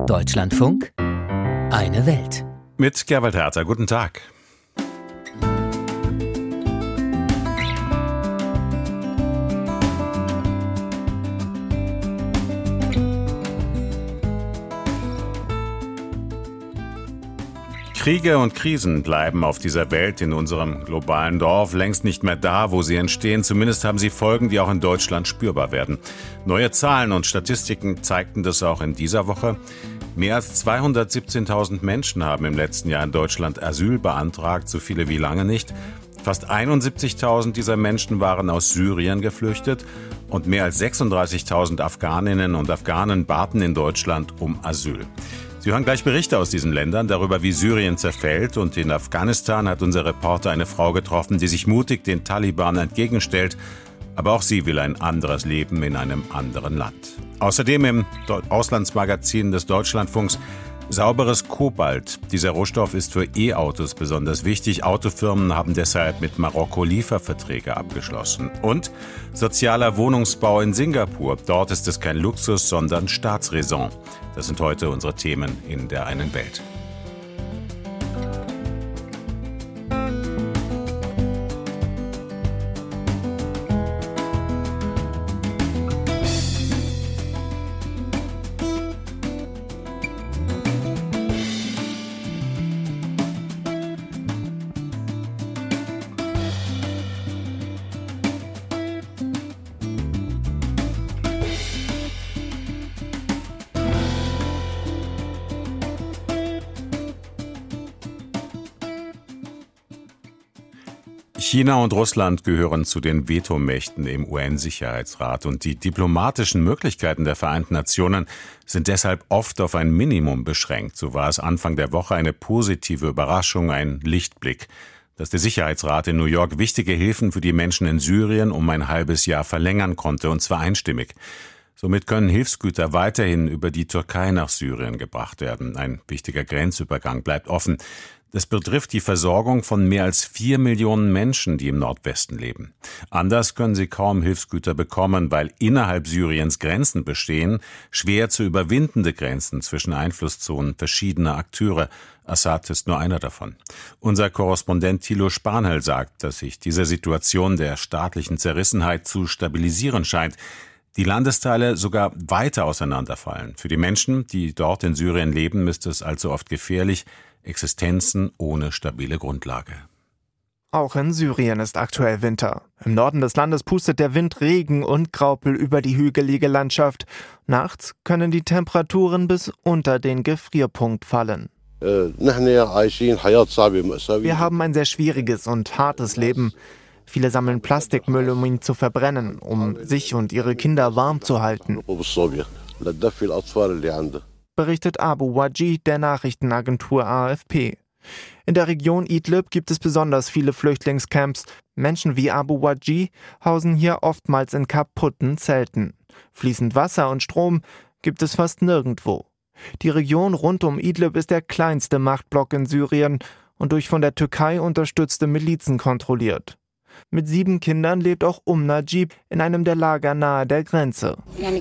Deutschlandfunk, eine Welt. Mit Gerwald Herter, guten Tag. Kriege und Krisen bleiben auf dieser Welt, in unserem globalen Dorf, längst nicht mehr da, wo sie entstehen. Zumindest haben sie Folgen, die auch in Deutschland spürbar werden. Neue Zahlen und Statistiken zeigten das auch in dieser Woche. Mehr als 217.000 Menschen haben im letzten Jahr in Deutschland Asyl beantragt, so viele wie lange nicht. Fast 71.000 dieser Menschen waren aus Syrien geflüchtet und mehr als 36.000 Afghaninnen und Afghanen baten in Deutschland um Asyl. Sie hören gleich Berichte aus diesen Ländern darüber, wie Syrien zerfällt. Und in Afghanistan hat unser Reporter eine Frau getroffen, die sich mutig den Taliban entgegenstellt. Aber auch sie will ein anderes Leben in einem anderen Land. Außerdem im Auslandsmagazin des Deutschlandfunks sauberes Kobalt. Dieser Rohstoff ist für E-Autos besonders wichtig. Autofirmen haben deshalb mit Marokko Lieferverträge abgeschlossen. Und sozialer Wohnungsbau in Singapur. Dort ist es kein Luxus, sondern Staatsräson. Das sind heute unsere Themen in der einen Welt. China und Russland gehören zu den Vetomächten im UN-Sicherheitsrat und die diplomatischen Möglichkeiten der Vereinten Nationen sind deshalb oft auf ein Minimum beschränkt. So war es Anfang der Woche eine positive Überraschung, ein Lichtblick, dass der Sicherheitsrat in New York wichtige Hilfen für die Menschen in Syrien um ein halbes Jahr verlängern konnte, und zwar einstimmig. Somit können Hilfsgüter weiterhin über die Türkei nach Syrien gebracht werden. Ein wichtiger Grenzübergang bleibt offen. Das betrifft die Versorgung von mehr als 4 Millionen Menschen, die im Nordwesten leben. Anders können sie kaum Hilfsgüter bekommen, weil innerhalb Syriens Grenzen bestehen, schwer zu überwindende Grenzen zwischen Einflusszonen verschiedener Akteure. Assad ist nur einer davon. Unser Korrespondent Thilo Spanhel sagt, dass sich diese Situation der staatlichen Zerrissenheit zu stabilisieren scheint. Die Landesteile sogar weiter auseinanderfallen. Für die Menschen, die dort in Syrien leben, ist es allzu oft gefährlich. Existenzen ohne stabile Grundlage. Auch in Syrien ist aktuell Winter. Im Norden des Landes pustet der Wind Regen und Graupel über die hügelige Landschaft. Nachts können die Temperaturen bis unter den Gefrierpunkt fallen. Wir haben ein sehr schwieriges und hartes Leben. Viele sammeln Plastikmüll, um ihn zu verbrennen, um sich und ihre Kinder warm zu halten, berichtet Abu Wajih der Nachrichtenagentur AFP. In der Region Idlib gibt es besonders viele Flüchtlingscamps. Menschen wie Abu Wajih hausen hier oftmals in kaputten Zelten. Fließend Wasser und Strom gibt es fast nirgendwo. Die Region rund um Idlib ist der kleinste Machtblock in Syrien und durch von der Türkei unterstützte Milizen kontrolliert. Mit 7 Kindern lebt auch Najib in einem der Lager nahe der Grenze.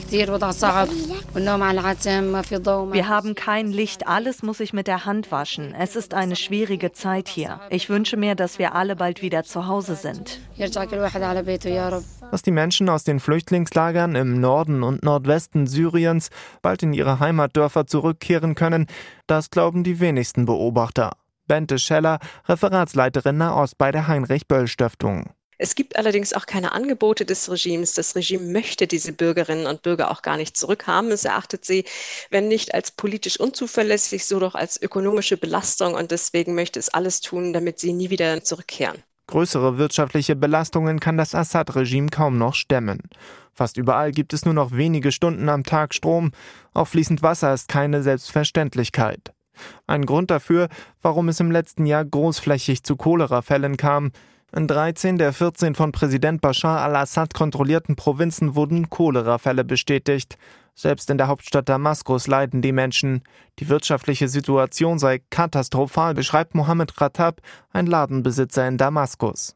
Wir haben kein Licht, alles muss ich mit der Hand waschen. Es ist eine schwierige Zeit hier. Ich wünsche mir, dass wir alle bald wieder zu Hause sind. Dass die Menschen aus den Flüchtlingslagern im Norden und Nordwesten Syriens bald in ihre Heimatdörfer zurückkehren können, das glauben die wenigsten Beobachter. Bente Scheller, Referatsleiterin Nahost bei der Heinrich-Böll-Stiftung. Es gibt allerdings auch keine Angebote des Regimes. Das Regime möchte diese Bürgerinnen und Bürger auch gar nicht zurückhaben. Es erachtet sie, wenn nicht als politisch unzuverlässig, so doch als ökonomische Belastung. Und deswegen möchte es alles tun, damit sie nie wieder zurückkehren. Größere wirtschaftliche Belastungen kann das Assad-Regime kaum noch stemmen. Fast überall gibt es nur noch wenige Stunden am Tag Strom. Auch fließend Wasser ist keine Selbstverständlichkeit. Ein Grund dafür, warum es im letzten Jahr großflächig zu Cholerafällen kam. In 13 der 14 von Präsident Bashar al-Assad kontrollierten Provinzen wurden Cholerafälle bestätigt. Selbst in der Hauptstadt Damaskus leiden die Menschen. Die wirtschaftliche Situation sei katastrophal, beschreibt Mohammed Khattab, ein Ladenbesitzer in Damaskus.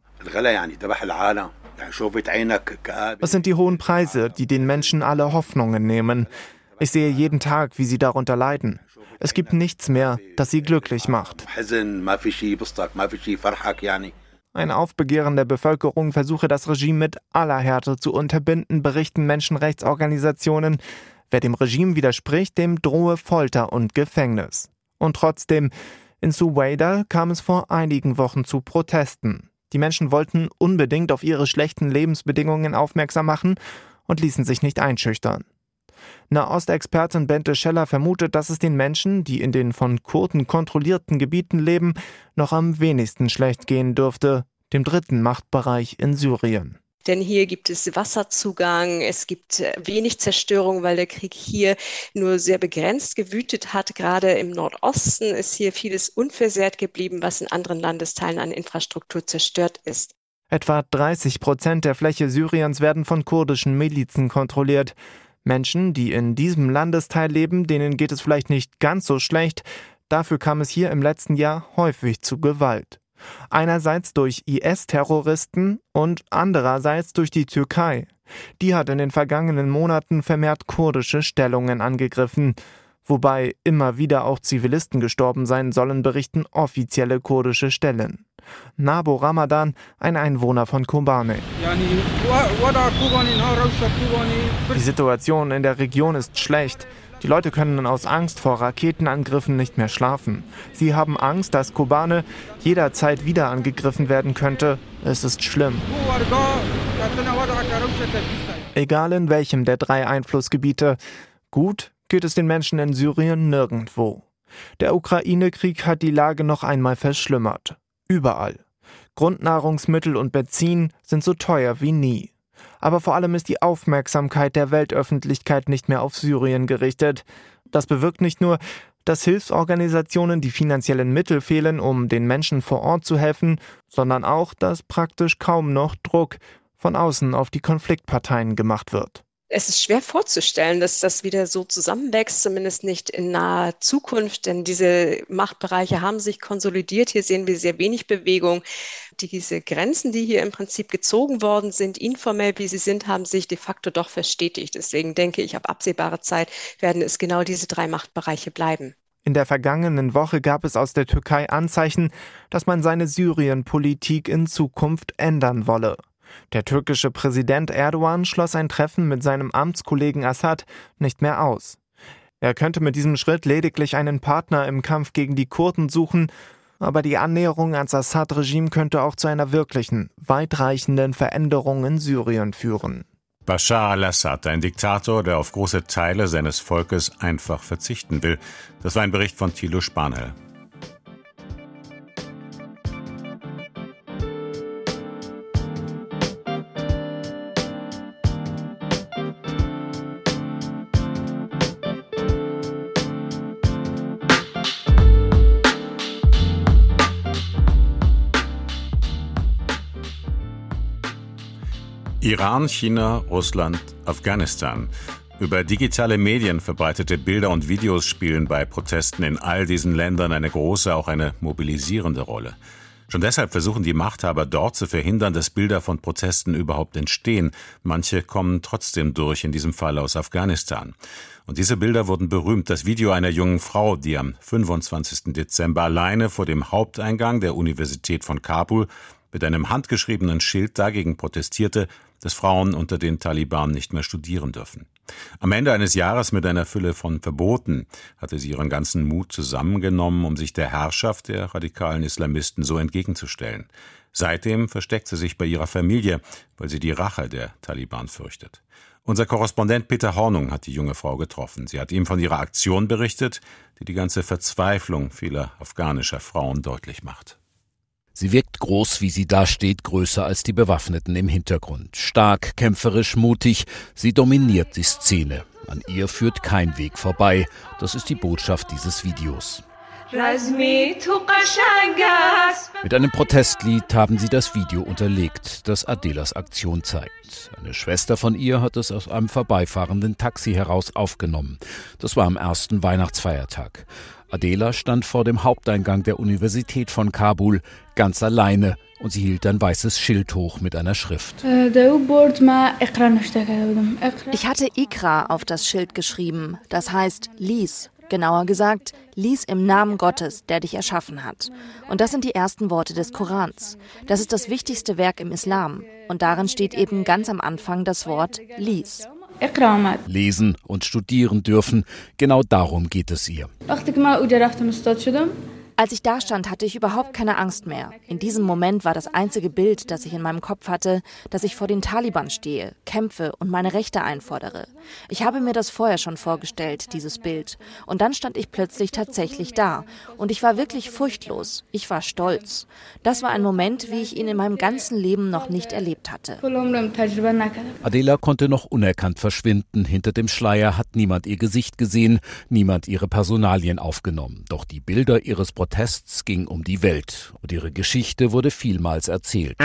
Es sind die hohen Preise, die den Menschen alle Hoffnungen nehmen. Ich sehe jeden Tag, wie sie darunter leiden. Es gibt nichts mehr, das sie glücklich macht. Ein Aufbegehren der Bevölkerung versuche das Regime mit aller Härte zu unterbinden, berichten Menschenrechtsorganisationen. Wer dem Regime widerspricht, dem drohe Folter und Gefängnis. Und trotzdem, in Suwaida kam es vor einigen Wochen zu Protesten. Die Menschen wollten unbedingt auf ihre schlechten Lebensbedingungen aufmerksam machen und ließen sich nicht einschüchtern. Nahostexpertin Bente Scheller vermutet, dass es den Menschen, die in den von Kurden kontrollierten Gebieten leben, noch am wenigsten schlecht gehen dürfte, dem dritten Machtbereich in Syrien. Denn hier gibt es Wasserzugang, es gibt wenig Zerstörung, weil der Krieg hier nur sehr begrenzt gewütet hat. Gerade im Nordosten ist hier vieles unversehrt geblieben, was in anderen Landesteilen an Infrastruktur zerstört ist. Etwa 30% der Fläche Syriens werden von kurdischen Milizen kontrolliert. Menschen, die in diesem Landesteil leben, denen geht es vielleicht nicht ganz so schlecht. Dafür kam es hier im letzten Jahr häufig zu Gewalt. Einerseits durch IS-Terroristen und andererseits durch die Türkei. Die hat in den vergangenen Monaten vermehrt kurdische Stellungen angegriffen. Wobei immer wieder auch Zivilisten gestorben sein sollen, berichten offizielle kurdische Stellen. Nabo Ramadan, ein Einwohner von Kobane. Die Situation in der Region ist schlecht. Die Leute können aus Angst vor Raketenangriffen nicht mehr schlafen. Sie haben Angst, dass Kobane jederzeit wieder angegriffen werden könnte. Es ist schlimm. Egal in welchem der 3 Einflussgebiete. Gut geht es den Menschen in Syrien nirgendwo. Der Ukraine-Krieg hat die Lage noch einmal verschlimmert. Überall. Grundnahrungsmittel und Benzin sind so teuer wie nie. Aber vor allem ist die Aufmerksamkeit der Weltöffentlichkeit nicht mehr auf Syrien gerichtet. Das bewirkt nicht nur, dass Hilfsorganisationen die finanziellen Mittel fehlen, um den Menschen vor Ort zu helfen, sondern auch, dass praktisch kaum noch Druck von außen auf die Konfliktparteien gemacht wird. Es ist schwer vorzustellen, dass das wieder so zusammenwächst, zumindest nicht in naher Zukunft, denn diese Machtbereiche haben sich konsolidiert. Hier sehen wir sehr wenig Bewegung. Diese Grenzen, die hier im Prinzip gezogen worden sind, informell wie sie sind, haben sich de facto doch verstetigt. Deswegen denke ich, auf absehbare Zeit werden es genau diese 3 Machtbereiche bleiben. In der vergangenen Woche gab es aus der Türkei Anzeichen, dass man seine Syrien-Politik in Zukunft ändern wolle. Der türkische Präsident Erdogan schloss ein Treffen mit seinem Amtskollegen Assad nicht mehr aus. Er könnte mit diesem Schritt lediglich einen Partner im Kampf gegen die Kurden suchen, aber die Annäherung ans Assad-Regime könnte auch zu einer wirklichen, weitreichenden Veränderung in Syrien führen. Bashar al-Assad, ein Diktator, der auf große Teile seines Volkes einfach verzichten will. Das war ein Bericht von Thilo Spanhel. Iran, China, Russland, Afghanistan. Über digitale Medien verbreitete Bilder und Videos spielen bei Protesten in all diesen Ländern eine große, auch eine mobilisierende Rolle. Schon deshalb versuchen die Machthaber dort zu verhindern, dass Bilder von Protesten überhaupt entstehen. Manche kommen trotzdem durch, in diesem Fall aus Afghanistan. Und diese Bilder wurden berühmt. Das Video einer jungen Frau, die am 25. Dezember alleine vor dem Haupteingang der Universität von Kabul mit einem handgeschriebenen Schild dagegen protestierte, dass Frauen unter den Taliban nicht mehr studieren dürfen. Am Ende eines Jahres mit einer Fülle von Verboten hatte sie ihren ganzen Mut zusammengenommen, um sich der Herrschaft der radikalen Islamisten so entgegenzustellen. Seitdem versteckt sie sich bei ihrer Familie, weil sie die Rache der Taliban fürchtet. Unser Korrespondent Peter Hornung hat die junge Frau getroffen. Sie hat ihm von ihrer Aktion berichtet, die die ganze Verzweiflung vieler afghanischer Frauen deutlich macht. Sie wirkt groß, wie sie dasteht, größer als die Bewaffneten im Hintergrund. Stark, kämpferisch, mutig, sie dominiert die Szene. An ihr führt kein Weg vorbei. Das ist die Botschaft dieses Videos. Mit einem Protestlied haben sie das Video unterlegt, das Adelas Aktion zeigt. Eine Schwester von ihr hat es aus einem vorbeifahrenden Taxi heraus aufgenommen. Das war am ersten Weihnachtsfeiertag. Adela stand vor dem Haupteingang der Universität von Kabul, ganz alleine, und sie hielt ein weißes Schild hoch mit einer Schrift. Ich hatte Ikra auf das Schild geschrieben, das heißt lies. Genauer gesagt, lies im Namen Gottes, der dich erschaffen hat. Und das sind die ersten Worte des Korans. Das ist das wichtigste Werk im Islam. Und darin steht eben ganz am Anfang das Wort lies. Lesen und studieren dürfen, genau darum geht es ihr. Als ich da stand, hatte ich überhaupt keine Angst mehr. In diesem Moment war das einzige Bild, das ich in meinem Kopf hatte, dass ich vor den Taliban stehe, kämpfe und meine Rechte einfordere. Ich habe mir das vorher schon vorgestellt, dieses Bild. Und dann stand ich plötzlich tatsächlich da. Und ich war wirklich furchtlos. Ich war stolz. Das war ein Moment, wie ich ihn in meinem ganzen Leben noch nicht erlebt hatte. Adela konnte noch unerkannt verschwinden. Hinter dem Schleier hat niemand ihr Gesicht gesehen, niemand ihre Personalien aufgenommen. Doch die Bilder ihres Protests ging um die Welt und ihre Geschichte wurde vielmals erzählt.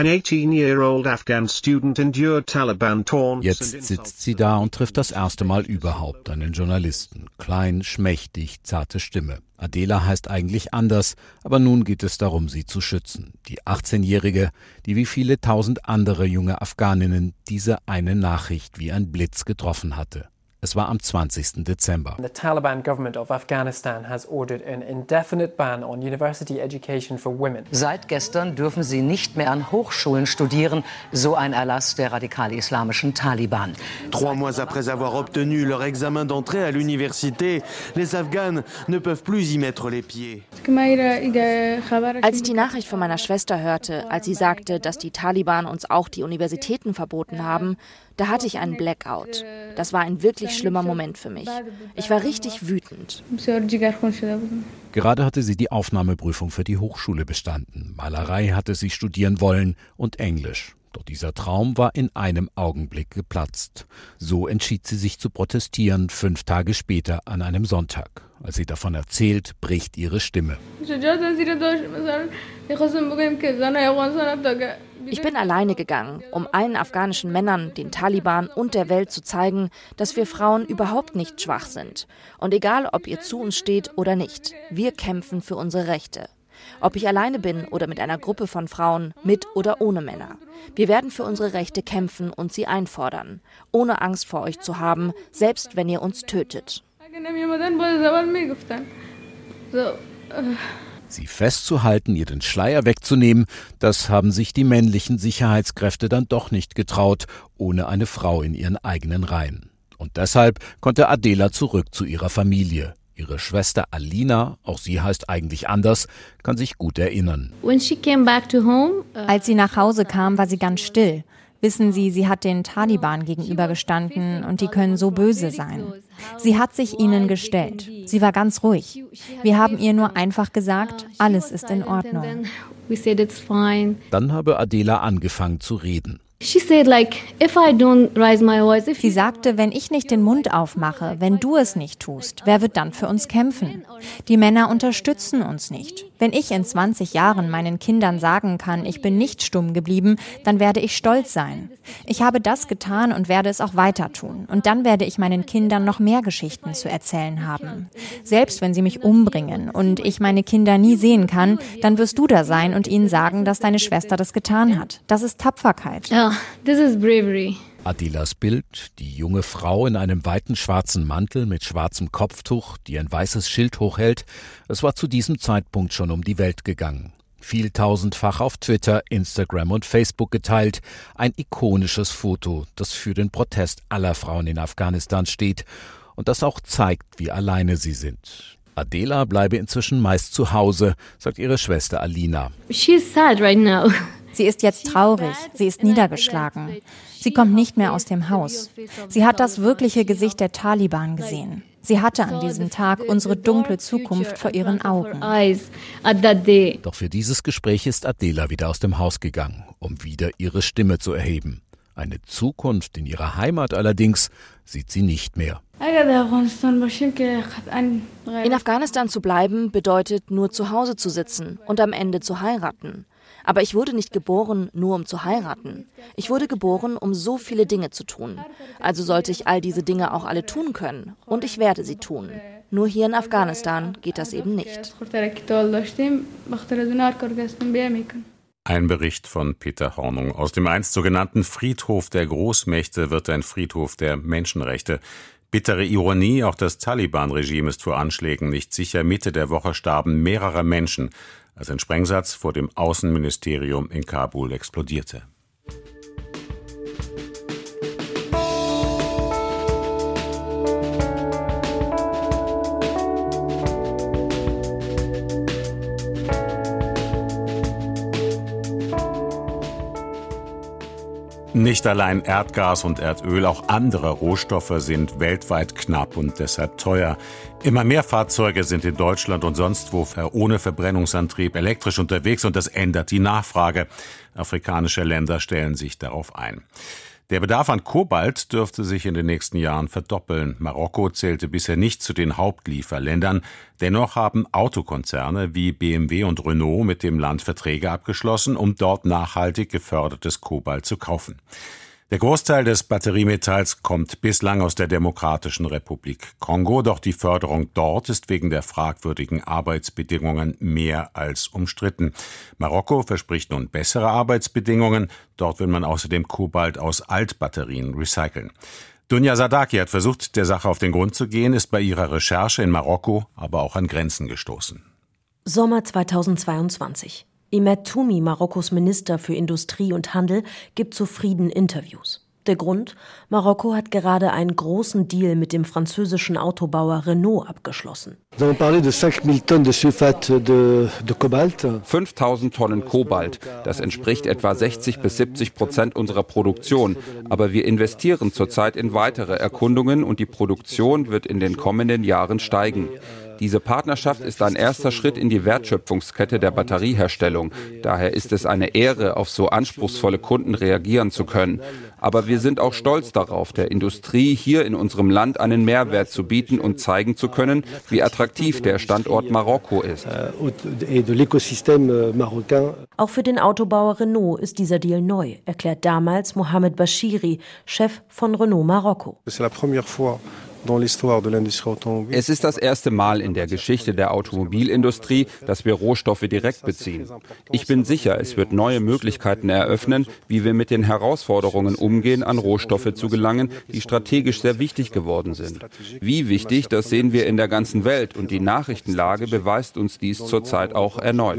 Jetzt sitzt sie da und trifft das erste Mal überhaupt einen Journalisten. Klein, schmächtig, zarte Stimme. Adela heißt eigentlich anders, aber nun geht es darum, sie zu schützen. Die 18-Jährige, die wie viele tausend andere junge Afghaninnen diese eine Nachricht wie ein Blitz getroffen hatte. Es war am 20. Dezember. The Taliban government of Afghanistan has ordered an indefinite ban on university education for women. Seit gestern dürfen sie nicht mehr an Hochschulen studieren, so ein Erlass der radikal-islamischen Taliban. 3 mois après avoir obtenu leur examen d'entrée à l'université, les Afghanes ne peuvent plus y mettre les pieds. Als ich die Nachricht von meiner Schwester hörte, als sie sagte, dass die Taliban uns auch die Universitäten verboten haben, da hatte ich einen Blackout. Das war ein wirklich schlimmer Moment für mich. Ich war richtig wütend. Gerade hatte sie die Aufnahmeprüfung für die Hochschule bestanden. Malerei hatte sie studieren wollen und Englisch. Doch dieser Traum war in einem Augenblick geplatzt. So entschied sie sich zu protestieren, 5 Tage später an einem Sonntag. Als sie davon erzählt, bricht ihre Stimme. Ich bin alleine gegangen, um allen afghanischen Männern, den Taliban und der Welt zu zeigen, dass wir Frauen überhaupt nicht schwach sind. Und egal, ob ihr zu uns steht oder nicht, wir kämpfen für unsere Rechte. Ob ich alleine bin oder mit einer Gruppe von Frauen, mit oder ohne Männer. Wir werden für unsere Rechte kämpfen und sie einfordern, ohne Angst vor euch zu haben, selbst wenn ihr uns tötet. Sie festzuhalten, ihr den Schleier wegzunehmen, das haben sich die männlichen Sicherheitskräfte dann doch nicht getraut, ohne eine Frau in ihren eigenen Reihen. Und deshalb konnte Adela zurück zu ihrer Familie. Ihre Schwester Alina, auch sie heißt eigentlich anders, kann sich gut erinnern. Als sie nach Hause kam, war sie ganz still. Wissen Sie, sie hat den Taliban gegenübergestanden und die können so böse sein. Sie hat sich ihnen gestellt. Sie war ganz ruhig. Wir haben ihr nur einfach gesagt, alles ist in Ordnung. Dann habe Adela angefangen zu reden. Sie sagte, wenn ich nicht den Mund aufmache, wenn du es nicht tust, wer wird dann für uns kämpfen? Die Männer unterstützen uns nicht. Wenn ich in 20 Jahren meinen Kindern sagen kann, ich bin nicht stumm geblieben, dann werde ich stolz sein. Ich habe das getan und werde es auch weiter tun. Und dann werde ich meinen Kindern noch mehr Geschichten zu erzählen haben. Selbst wenn sie mich umbringen und ich meine Kinder nie sehen kann, dann wirst du da sein und ihnen sagen, dass deine Schwester das getan hat. Das ist Tapferkeit. This is bravery. Adelas Bild, die junge Frau in einem weiten schwarzen Mantel mit schwarzem Kopftuch, die ein weißes Schild hochhält, es war zu diesem Zeitpunkt schon um die Welt gegangen. Vieltausendfach auf Twitter, Instagram und Facebook geteilt. Ein ikonisches Foto, das für den Protest aller Frauen in Afghanistan steht und das auch zeigt, wie alleine sie sind. Adela bleibe inzwischen meist zu Hause, sagt ihre Schwester Alina. She's sad right now. Sie ist jetzt traurig, sie ist niedergeschlagen. Sie kommt nicht mehr aus dem Haus. Sie hat das wirkliche Gesicht der Taliban gesehen. Sie hatte an diesem Tag unsere dunkle Zukunft vor ihren Augen. Doch für dieses Gespräch ist Adela wieder aus dem Haus gegangen, um wieder ihre Stimme zu erheben. Eine Zukunft in ihrer Heimat allerdings sieht sie nicht mehr. In Afghanistan zu bleiben bedeutet nur zu Hause zu sitzen und am Ende zu heiraten. Aber ich wurde nicht geboren, nur um zu heiraten. Ich wurde geboren, um so viele Dinge zu tun. Also sollte ich all diese Dinge auch alle tun können. Und ich werde sie tun. Nur hier in Afghanistan geht das eben nicht. Ein Bericht von Peter Hornung. Aus dem einst sogenannten Friedhof der Großmächte wird ein Friedhof der Menschenrechte. Bittere Ironie, auch das Taliban-Regime ist vor Anschlägen nicht sicher. Mitte der Woche starben mehrere Menschen, als ein Sprengsatz vor dem Außenministerium in Kabul explodierte. Nicht allein Erdgas und Erdöl, auch andere Rohstoffe sind weltweit knapp und deshalb teuer. Immer mehr Fahrzeuge sind in Deutschland und sonst wo ohne Verbrennungsantrieb elektrisch unterwegs und das ändert die Nachfrage. Afrikanische Länder stellen sich darauf ein. Der Bedarf an Kobalt dürfte sich in den nächsten Jahren verdoppeln. Marokko zählte bisher nicht zu den Hauptlieferländern. Dennoch haben Autokonzerne wie BMW und Renault mit dem Land Verträge abgeschlossen, um dort nachhaltig gefördertes Kobalt zu kaufen. Der Großteil des Batteriemetalls kommt bislang aus der Demokratischen Republik Kongo, doch die Förderung dort ist wegen der fragwürdigen Arbeitsbedingungen mehr als umstritten. Marokko verspricht nun bessere Arbeitsbedingungen, dort will man außerdem Kobalt aus Altbatterien recyceln. Dunja Sadaki hat versucht, der Sache auf den Grund zu gehen, ist bei ihrer Recherche in Marokko aber auch an Grenzen gestoßen. Sommer 2022. Imed Toumi, Marokkos Minister für Industrie und Handel, gibt zu Frieden Interviews. Der Grund? Marokko hat gerade einen großen Deal mit dem französischen Autobauer Renault abgeschlossen. 5000 Tonnen Kobalt. Das entspricht etwa 60-70% unserer Produktion. Aber wir investieren zurzeit in weitere Erkundungen und die Produktion wird in den kommenden Jahren steigen. Diese Partnerschaft ist ein erster Schritt in die Wertschöpfungskette der Batterieherstellung. Daher ist es eine Ehre, auf so anspruchsvolle Kunden reagieren zu können. Aber wir sind auch stolz darauf, der Industrie hier in unserem Land einen Mehrwert zu bieten und zeigen zu können, wie attraktiv der Standort Marokko ist. Auch für den Autobauer Renault ist dieser Deal neu, erklärt damals Mohamed Bashiri, Chef von Renault Marokko. Es ist das erste Mal in der Geschichte der Automobilindustrie, dass wir Rohstoffe direkt beziehen. Ich bin sicher, es wird neue Möglichkeiten eröffnen, wie wir mit den Herausforderungen umgehen, an Rohstoffe zu gelangen, die strategisch sehr wichtig geworden sind. Wie wichtig, das sehen wir in der ganzen Welt und die Nachrichtenlage beweist uns dies zurzeit auch erneut.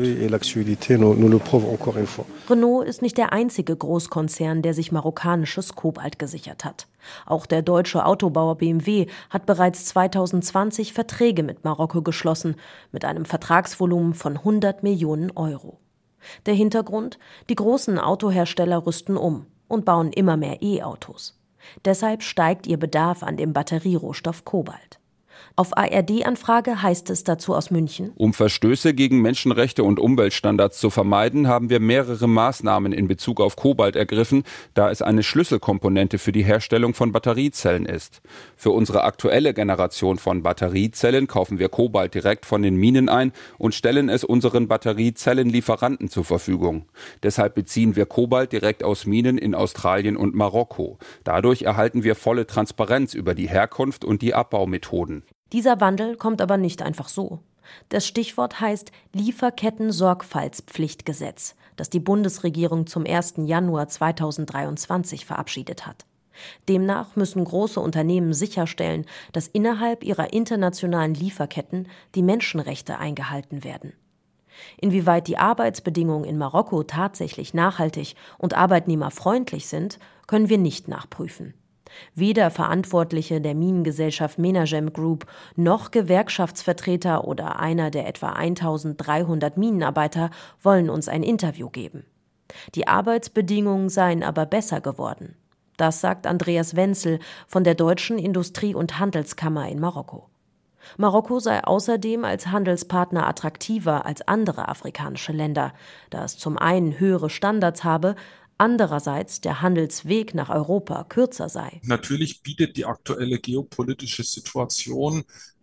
Renault ist nicht der einzige Großkonzern, der sich marokkanisches Kobalt gesichert hat. Auch der deutsche Autobauer BMW hat bereits 2020 Verträge mit Marokko geschlossen, mit einem Vertragsvolumen von 100 Millionen Euro. Der Hintergrund? Die großen Autohersteller rüsten um und bauen immer mehr E-Autos. Deshalb steigt ihr Bedarf an dem Batterierohstoff Kobalt. Auf ARD-Anfrage heißt es dazu aus München: Um Verstöße gegen Menschenrechte und Umweltstandards zu vermeiden, haben wir mehrere Maßnahmen in Bezug auf Kobalt ergriffen, da es eine Schlüsselkomponente für die Herstellung von Batteriezellen ist. Für unsere aktuelle Generation von Batteriezellen kaufen wir Kobalt direkt von den Minen ein und stellen es unseren Batteriezellenlieferanten zur Verfügung. Deshalb beziehen wir Kobalt direkt aus Minen in Australien und Marokko. Dadurch erhalten wir volle Transparenz über die Herkunft und die Abbaumethoden. Dieser Wandel kommt aber nicht einfach so. Das Stichwort heißt Lieferketten-Sorgfaltspflichtgesetz, das die Bundesregierung zum 1. Januar 2023 verabschiedet hat. Demnach müssen große Unternehmen sicherstellen, dass innerhalb ihrer internationalen Lieferketten die Menschenrechte eingehalten werden. Inwieweit die Arbeitsbedingungen in Marokko tatsächlich nachhaltig und arbeitnehmerfreundlich sind, können wir nicht nachprüfen. Weder Verantwortliche der Minengesellschaft Menagem Group noch Gewerkschaftsvertreter oder einer der etwa 1300 Minenarbeiter wollen uns ein Interview geben. Die Arbeitsbedingungen seien aber besser geworden. Das sagt Andreas Wenzel von der Deutschen Industrie- und Handelskammer in Marokko. Marokko sei außerdem als Handelspartner attraktiver als andere afrikanische Länder, da es zum einen höhere Standards habe, andererseits der Handelsweg nach Europa kürzer sei. Natürlich bietet die aktuelle geopolitische Situation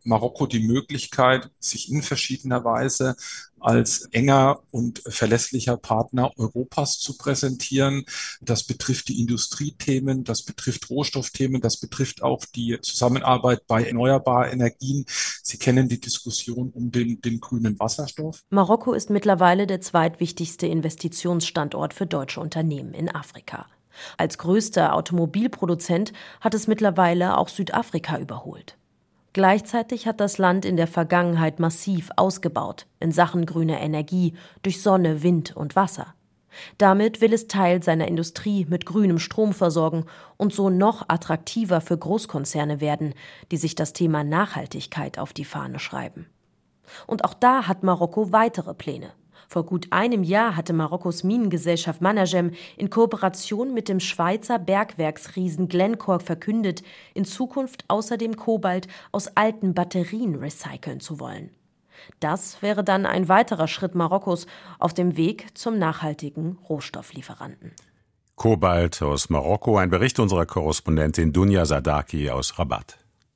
Marokko die Möglichkeit, sich in verschiedener Weise als enger und verlässlicher Partner Europas zu präsentieren. Das betrifft die Industriethemen, das betrifft Rohstoffthemen, das betrifft auch die Zusammenarbeit bei erneuerbaren Energien. Sie kennen die Diskussion um den grünen Wasserstoff. Marokko ist mittlerweile der zweitwichtigste Investitionsstandort für deutsche Unternehmen in Afrika. Als größter Automobilproduzent hat es mittlerweile auch Südafrika überholt. Gleichzeitig hat das Land in der Vergangenheit massiv ausgebaut in Sachen grüner Energie durch Sonne, Wind und Wasser. Damit will es Teil seiner Industrie mit grünem Strom versorgen und so noch attraktiver für Großkonzerne werden, die sich das Thema Nachhaltigkeit auf die Fahne schreiben. Und auch da hat Marokko weitere Pläne. Vor gut einem Jahr hatte Marokkos Minengesellschaft Managem in Kooperation mit dem Schweizer Bergwerksriesen Glencore verkündet, in Zukunft außerdem Kobalt aus alten Batterien recyceln zu wollen. Das wäre dann ein weiterer Schritt Marokkos auf dem Weg zum nachhaltigen Rohstofflieferanten. Kobalt aus Marokko, ein Bericht unserer Korrespondentin Dunja Sadaki aus Rabat.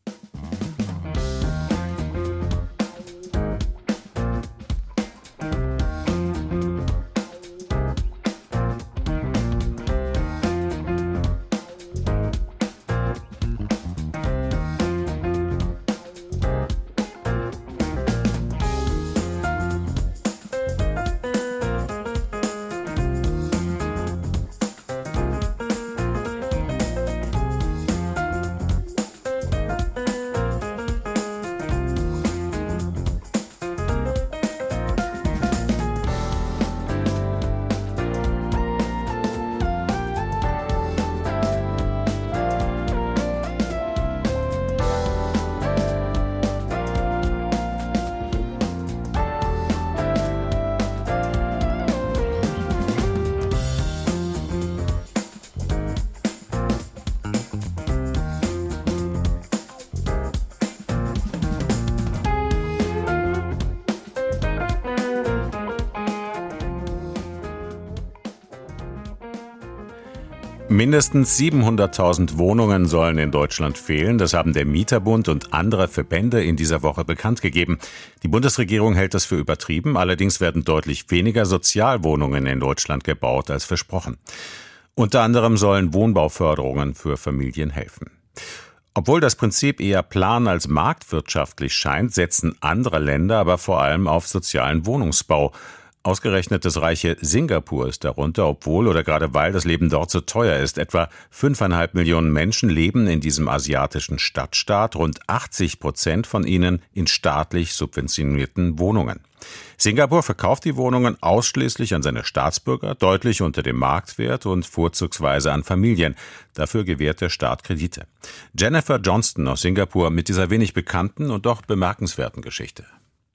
Mindestens 700.000 Wohnungen sollen in Deutschland fehlen. Das haben der Mieterbund und andere Verbände in dieser Woche bekannt gegeben. Die Bundesregierung hält das für übertrieben. Allerdings werden deutlich weniger Sozialwohnungen in Deutschland gebaut als versprochen. Unter anderem sollen Wohnbauförderungen für Familien helfen. Obwohl das Prinzip eher plan- als marktwirtschaftlich scheint, setzen andere Länder aber vor allem auf sozialen Wohnungsbau. Ausgerechnet das reiche Singapur ist darunter, obwohl oder gerade weil das Leben dort so teuer ist. Etwa 5,5 Millionen Menschen leben in diesem asiatischen Stadtstaat, rund 80% von ihnen in staatlich subventionierten Wohnungen. Singapur verkauft die Wohnungen ausschließlich an seine Staatsbürger, deutlich unter dem Marktwert und vorzugsweise an Familien. Dafür gewährt der Staat Kredite. Jennifer Johnston aus Singapur mit dieser wenig bekannten und doch bemerkenswerten Geschichte.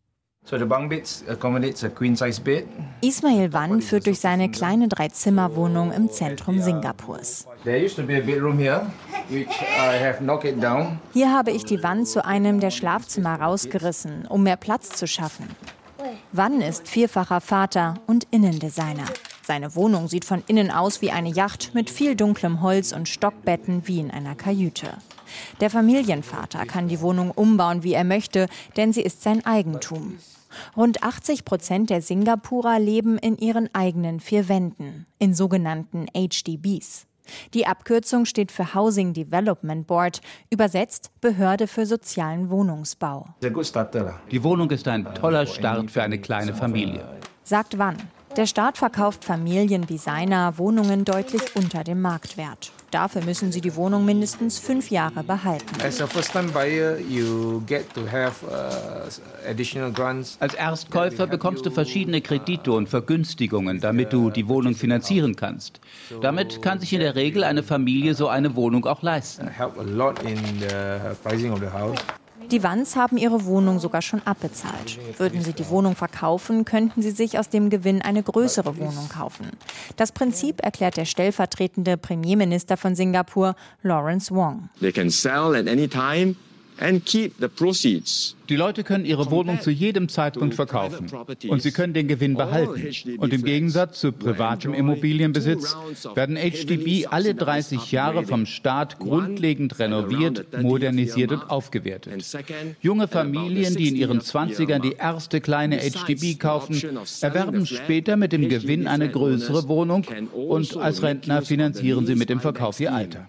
Ismail Wan führt durch seine kleine 3-Zimmer-Wohnung im Zentrum Singapurs. Hier habe ich die Wand zu einem der Schlafzimmer rausgerissen, um mehr Platz zu schaffen. Wan ist vierfacher Vater und Innendesigner. Seine Wohnung sieht von innen aus wie eine Yacht mit viel dunklem Holz und Stockbetten wie in einer Kajüte. Der Familienvater kann die Wohnung umbauen, wie er möchte, denn sie ist sein Eigentum. Rund 80% der Singapurer leben in ihren eigenen 4 Wänden, in sogenannten HDBs. Die Abkürzung steht für Housing Development Board, übersetzt Behörde für sozialen Wohnungsbau. Die Wohnung ist ein toller Start für eine kleine Familie, sagt Wan. Der Staat verkauft Familien wie seiner Wohnungen deutlich unter dem Marktwert. Dafür müssen sie die Wohnung mindestens 5 Jahre behalten. Als Erstkäufer bekommst du verschiedene Kredite und Vergünstigungen, damit du die Wohnung finanzieren kannst. Damit kann sich in der Regel eine Familie so eine Wohnung auch leisten. Die Wans haben ihre Wohnung sogar schon abbezahlt. Würden sie die Wohnung verkaufen, könnten sie sich aus dem Gewinn eine größere Wohnung kaufen. Das Prinzip erklärt der stellvertretende Premierminister von Singapur, Lawrence Wong. They can sell at any time and keep the proceeds. Die Leute können ihre Wohnung zu jedem Zeitpunkt verkaufen und sie können den Gewinn behalten. Und im Gegensatz zu privatem Immobilienbesitz werden HDB alle 30 Jahre vom Staat grundlegend renoviert, modernisiert und aufgewertet. Junge Familien, die in ihren 20ern die erste kleine HDB kaufen, erwerben später mit dem Gewinn eine größere Wohnung und als Rentner finanzieren sie mit dem Verkauf ihr Alter.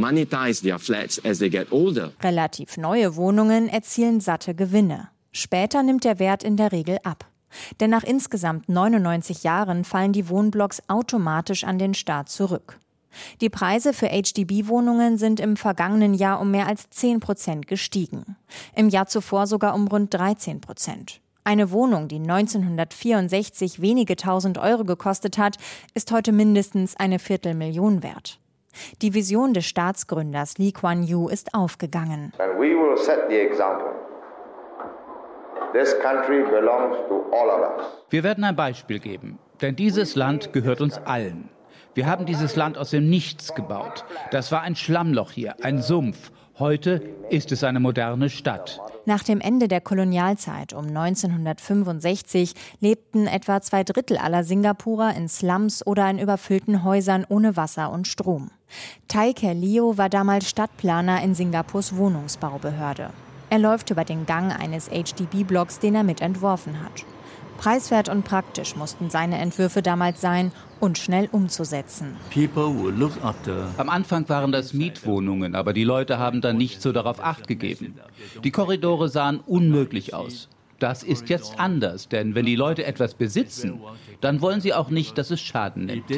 Relativ neue Wohnungen erzielen satte Gewinne. Später nimmt der Wert in der Regel ab. Denn nach insgesamt 99 Jahren fallen die Wohnblocks automatisch an den Staat zurück. Die Preise für HDB-Wohnungen sind im vergangenen Jahr um mehr als 10% gestiegen. Im Jahr zuvor sogar um rund 13%. Eine Wohnung, die 1964 wenige tausend Euro gekostet hat, ist heute mindestens eine Viertelmillion wert. Die Vision des Staatsgründers Lee Kuan Yew ist aufgegangen. And we will set the example. This country belongs to all of us. Wir werden ein Beispiel geben, denn dieses Land gehört uns allen. Wir haben dieses Land aus dem Nichts gebaut. Das war ein Schlammloch hier, ein Sumpf. Heute ist es eine moderne Stadt. Nach dem Ende der Kolonialzeit um 1965 lebten etwa 2/3 aller Singapurer in Slums oder in überfüllten Häusern ohne Wasser und Strom. Tai Ker Leo war damals Stadtplaner in Singapurs Wohnungsbaubehörde. Er läuft über den Gang eines HDB-Blocks, den er mitentworfen hat. Preiswert und praktisch mussten seine Entwürfe damals sein und schnell umzusetzen. Am Anfang waren das Mietwohnungen, aber die Leute haben dann nicht so darauf Acht gegeben. Die Korridore sahen unmöglich aus. Das ist jetzt anders, denn wenn die Leute etwas besitzen, dann wollen sie auch nicht, dass es Schaden nimmt.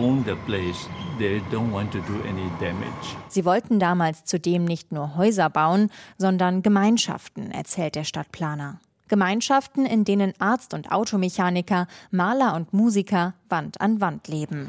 Sie wollten damals zudem nicht nur Häuser bauen, sondern Gemeinschaften, erzählt der Stadtplaner. Gemeinschaften, in denen Arzt und Automechaniker, Maler und Musiker Wand an Wand leben.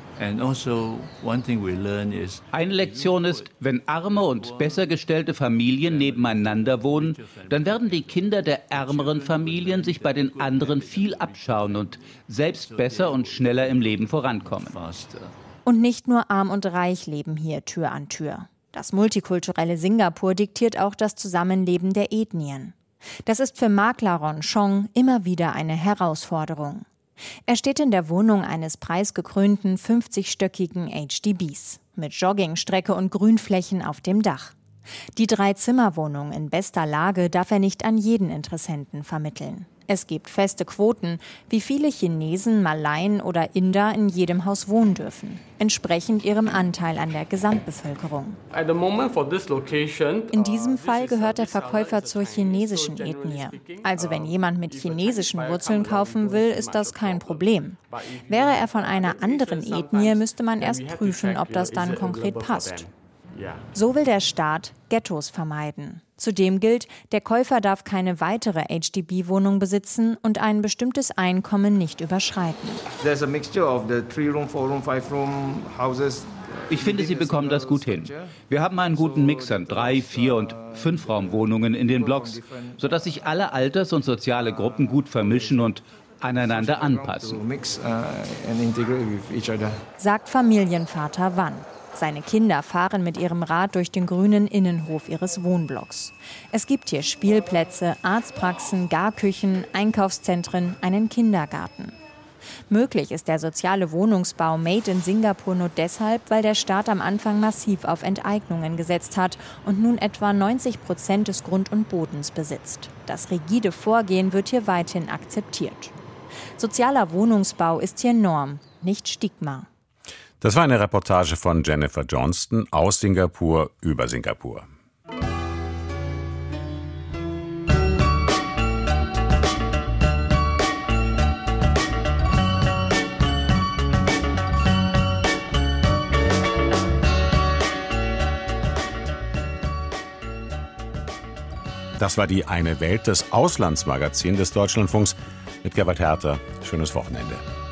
Eine Lektion ist, wenn arme und besser gestellte Familien nebeneinander wohnen, dann werden die Kinder der ärmeren Familien sich bei den anderen viel abschauen und selbst besser und schneller im Leben vorankommen. Und nicht nur arm und reich leben hier Tür an Tür. Das multikulturelle Singapur diktiert auch das Zusammenleben der Ethnien. Das ist für Makler Ron Chong immer wieder eine Herausforderung. Er steht in der Wohnung eines preisgekrönten 50-stöckigen HDBs mit Joggingstrecke und Grünflächen auf dem Dach. Die 3-Zimmer-Wohnung in bester Lage darf er nicht an jeden Interessenten vermitteln. Es gibt feste Quoten, wie viele Chinesen, Malaien oder Inder in jedem Haus wohnen dürfen, entsprechend ihrem Anteil an der Gesamtbevölkerung. In diesem Fall gehört der Verkäufer zur chinesischen Ethnie. Also wenn jemand mit chinesischen Wurzeln kaufen will, ist das kein Problem. Wäre er von einer anderen Ethnie, müsste man erst prüfen, ob das dann konkret passt. So will der Staat Ghettos vermeiden. Zudem gilt, der Käufer darf keine weitere HDB-Wohnung besitzen und ein bestimmtes Einkommen nicht überschreiten. Ich finde, Sie bekommen das gut hin. Wir haben einen guten Mix an 3-, 4- und 5-Raumwohnungen in den Blocks, sodass sich alle Alters- und soziale Gruppen gut vermischen und aneinander anpassen, sagt Familienvater Wan. Seine Kinder fahren mit ihrem Rad durch den grünen Innenhof ihres Wohnblocks. Es gibt hier Spielplätze, Arztpraxen, Garküchen, Einkaufszentren, einen Kindergarten. Möglich ist der soziale Wohnungsbau Made in Singapur nur deshalb, weil der Staat am Anfang massiv auf Enteignungen gesetzt hat und nun etwa 90% des Grund und Bodens besitzt. Das rigide Vorgehen wird hier weithin akzeptiert. Sozialer Wohnungsbau ist hier Norm, nicht Stigma. Das war eine Reportage von Jennifer Johnston aus Singapur über Singapur. Das war die Eine Welt, das Auslandsmagazin des Deutschlandfunks mit Gerhard Herter. Schönes Wochenende.